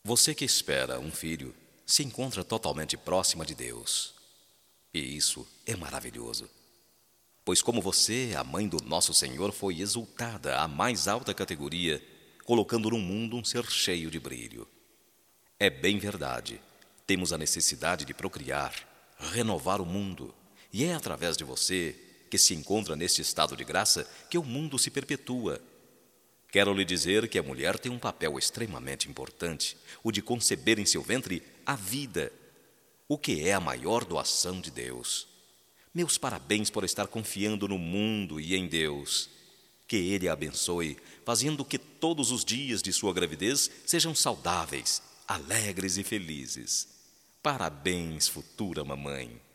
Você que espera um filho se encontra totalmente próxima de Deus. E isso é maravilhoso. Pois como você, a mãe do nosso Senhor, foi exaltada à mais alta categoria, colocando no mundo um ser cheio de brilho. É bem verdade, temos a necessidade de procriar, renovar o mundo, e é através de você, que se encontra neste estado de graça, que o mundo se perpetua. Quero lhe dizer que a mulher tem um papel extremamente importante, o de conceber em seu ventre a vida, o que é a maior doação de Deus. Meus parabéns por estar confiando no mundo e em Deus. Que Ele a abençoe, fazendo que todos os dias de sua gravidez sejam saudáveis, alegres e felizes. Parabéns, futura mamãe.